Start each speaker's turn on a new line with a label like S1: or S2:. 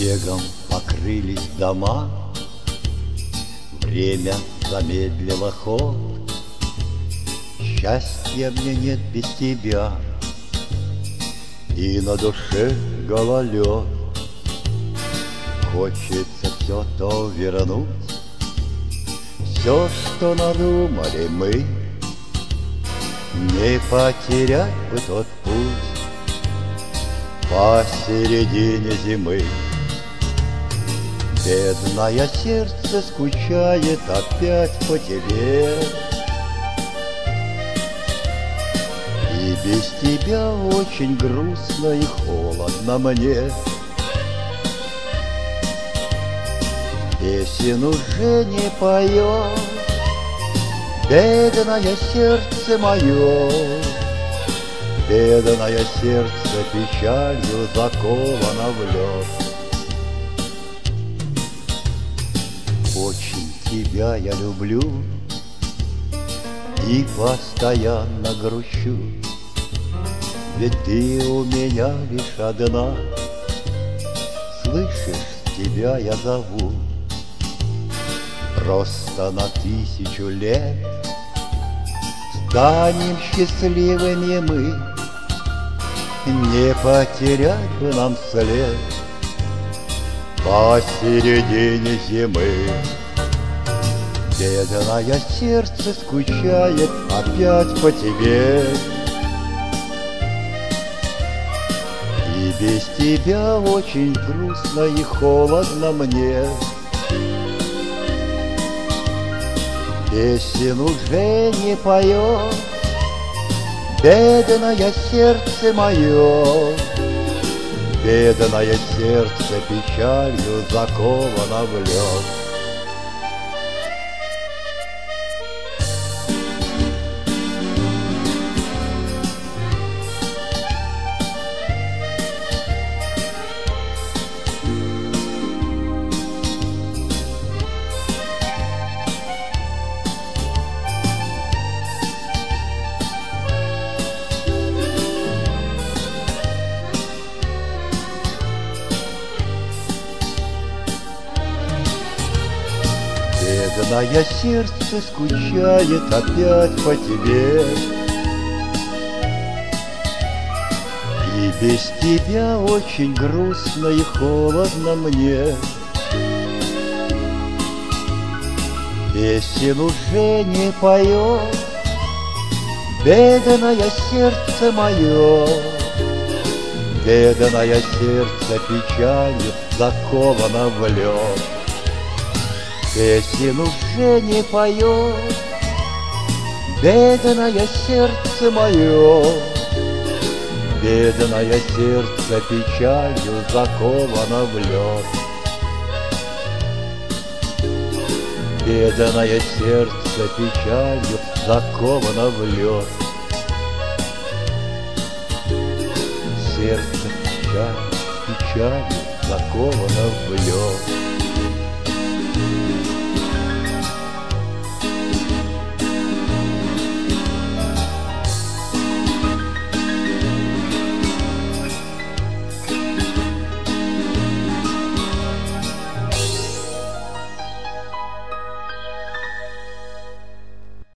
S1: Снегом покрылись дома, время замедлило ход. Счастья мне нет без тебя, и на душе гололед. Хочется все то вернуть, все, что надумали мы, не потерять бы тот путь посередине зимы. Бедное сердце скучает опять по тебе, и без тебя очень грустно и холодно мне. Песен уже не поет бедное сердце мое, бедное сердце печалью заковано в лед. Очень тебя я люблю и постоянно грущу, ведь ты у меня лишь одна. Слышишь, тебя я зову, просто на 1000 лет станем счастливыми мы, не потерять бы нам след посередине зимы. Бедное сердце скучает опять по тебе, и без тебя очень грустно и холодно мне. Песен уже не поет бедное сердце мое, бедное сердце печалью заковано в лед. Бедное сердце скучает опять по тебе, и без тебя очень грустно и холодно мне. Песен уже не поет бедное сердце мое, бедное сердце печалью заковано в лед. Песен уже не поет бедное сердце мое, бедное сердце печалью заковано в лед. Бедное сердце печалью заковано в лед. Сердце печалью заковано в лед.